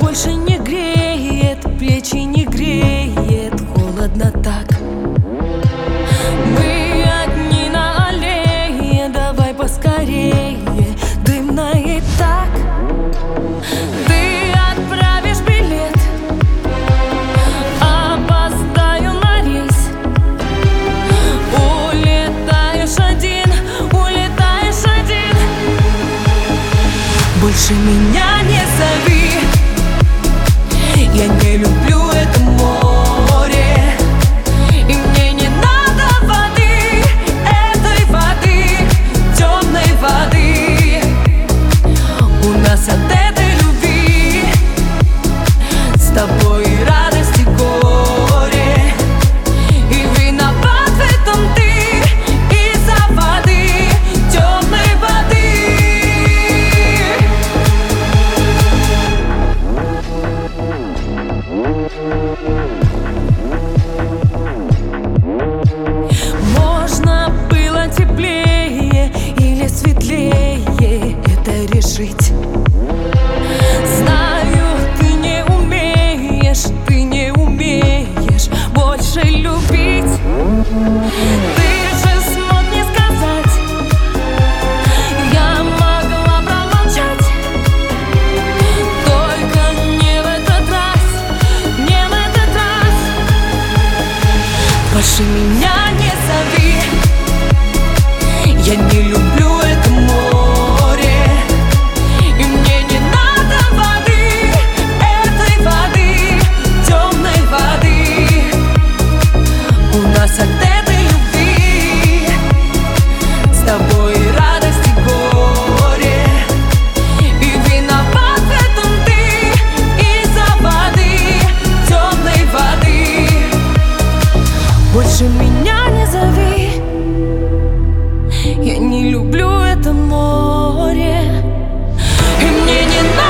больше не греет, плечи не греет, холодно так. Мы одни на аллее, давай поскорее, дымно и так. Ты отправишь билет, опоздаю на рейс. Улетаешь один, улетаешь один. Больше меня не зови, я не люблю это море. И мне не надо воды, этой воды, темной воды. У нас от этой любви с тобой и радость, и горе. И виноват в этом ты из-за воды, темной воды. Можно было теплее или светлее это решить. Знаю, ты не умеешь больше любить. Ты же смог мне сказать, я могла промолчать. Только не в этот раз, не в этот раз. Больше меня не зови, я не люблю это море. И мне не надо воды, этой воды, темной воды. У нас от этой любви с тобой и радость, и горе. И виноват в этом ты из-за воды, темной воды. Больше меня не зови, я не люблю это море. И мне не надо